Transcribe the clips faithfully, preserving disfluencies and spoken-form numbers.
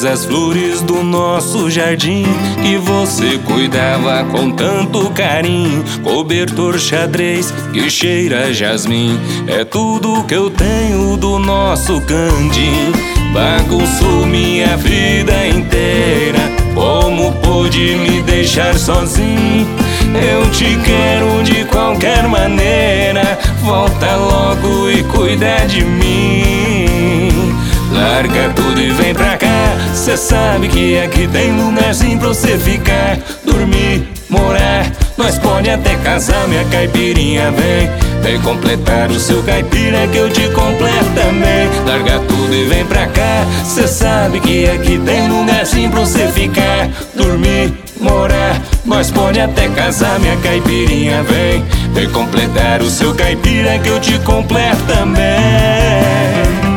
todas as flores do nosso jardim que você cuidava com tanto carinho. Cobertor xadrez que cheira a jasmim, é tudo que eu tenho do nosso candim. Bagunçou minha vida inteira, como pôde me deixar sozinho? Eu te quero de qualquer maneira, volta logo e cuida de mim. Larga tudo e vem pra cá, cê sabe que aqui tem lugarzinho pra você ficar, dormir, morar. Nós pode até casar, minha caipirinha vem. Vem completar o seu caipira que eu te completo também. Larga tudo e vem pra cá, cê sabe que aqui tem lugarzinho pra você ficar, dormir, morar. Nós pode até casar, minha caipirinha vem. Vem completar o seu caipira que eu te completo também.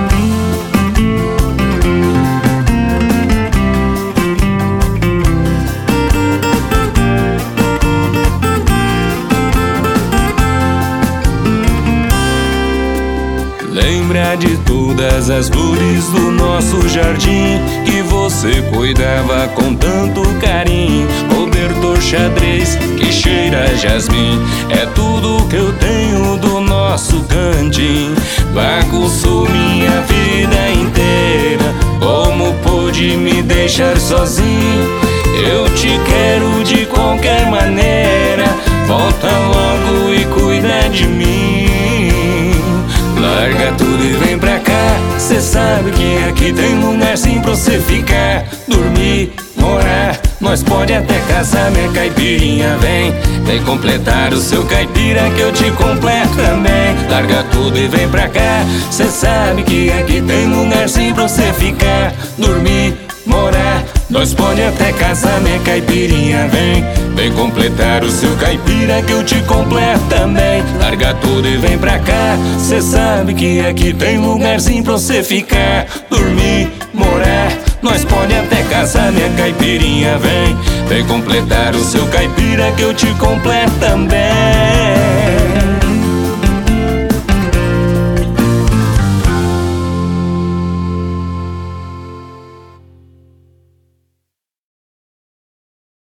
Lembra de todas as flores do nosso jardim que você cuidava com tanto carinho. Cobertor xadrez que cheira a jasmim, é tudo que eu tenho do nosso cantinho. Bagunçou minha vida inteira, como pôde me deixar sozinho? Eu te quero de qualquer maneira, volta logo e cuida de mim. Larga tudo e vem pra cá, cê sabe que aqui tem lugarzinho pra você ficar, dormir, morar. Nós pode até casar, minha caipirinha vem. Vem completar o seu caipira que eu te completo também. Larga tudo e vem pra cá, cê sabe que aqui tem lugarzinho pra você ficar, dormir, morar. Nós pode até casar, minha caipirinha vem. Vem completar o seu caipira que eu te completo também. Larga tudo e vem pra cá, cê sabe que aqui tem lugarzinho pra você ficar, dormir, morar. Nós pode até casar, minha caipirinha vem. Vem completar o seu caipira que eu te completo também.